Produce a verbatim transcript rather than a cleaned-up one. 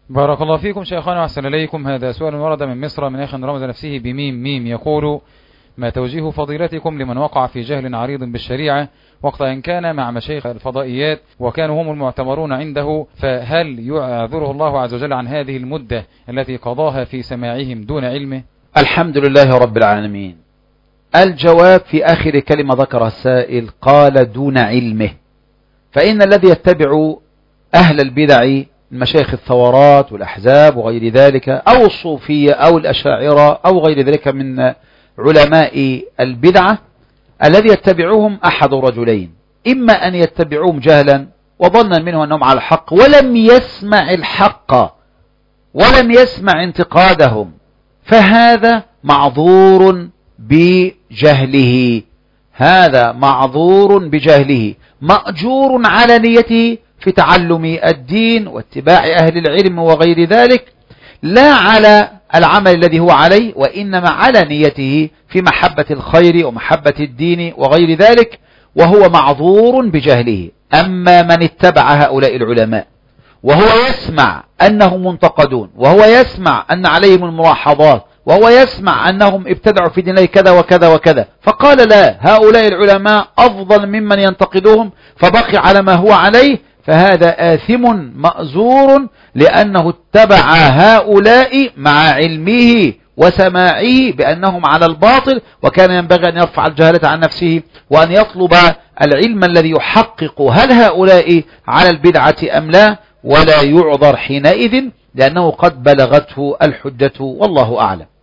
بارك الله فيكم شيخنا وأحسن إليكم. هذا سؤال ورد من مصر من أخ رمز نفسه بميم ميم، يقول: ما توجيه فضيلتكم لمن وقع في جهل عريض بالشريعة وقت أن كان مع مشايخ الفضائيات وكانوا هم المعتبرون عنده، فهل يعذره الله عز وجل عن هذه المدة التي قضاها في سماعهم دون علمه؟ الحمد لله رب العالمين. الجواب في آخر كلمة ذكرها السائل، قال دون علمه. فإن الذي يتبع أهل البدع مشايخ الثورات والأحزاب وغير ذلك أو الصوفية أو الأشاعرة أو غير ذلك من علماء البدعة، الذي يتبعوهم أحد رجلين: إما أن يتبعوهم جهلا وظنا منه أنهم على الحق ولم يسمع الحق ولم يسمع انتقادهم، فهذا معذور بجهله، هذا معذور بجهله، مأجور على نيته في تعلم الدين واتباع أهل العلم وغير ذلك، لا على العمل الذي هو عليه، وإنما على نيته في محبة الخير ومحبة الدين وغير ذلك، وهو معذور بجهله. أما من اتبع هؤلاء العلماء وهو يسمع أنهم منتقدون، وهو يسمع أن عليهم الملاحظات، وهو يسمع أنهم ابتدعوا في دين الله كذا وكذا وكذا، فقال لا، هؤلاء العلماء أفضل ممن ينتقدوهم، فبقي على ما هو عليه، فهذا آثم مأزور، لأنه اتبع هؤلاء مع علمه وسماعه بأنهم على الباطل، وكان ينبغي أن يرفع الجهالة عن نفسه وأن يطلب العلم الذي يحقق هل هؤلاء على البدعة أم لا، ولا يعذر حينئذ لأنه قد بلغته الحجة، والله أعلم.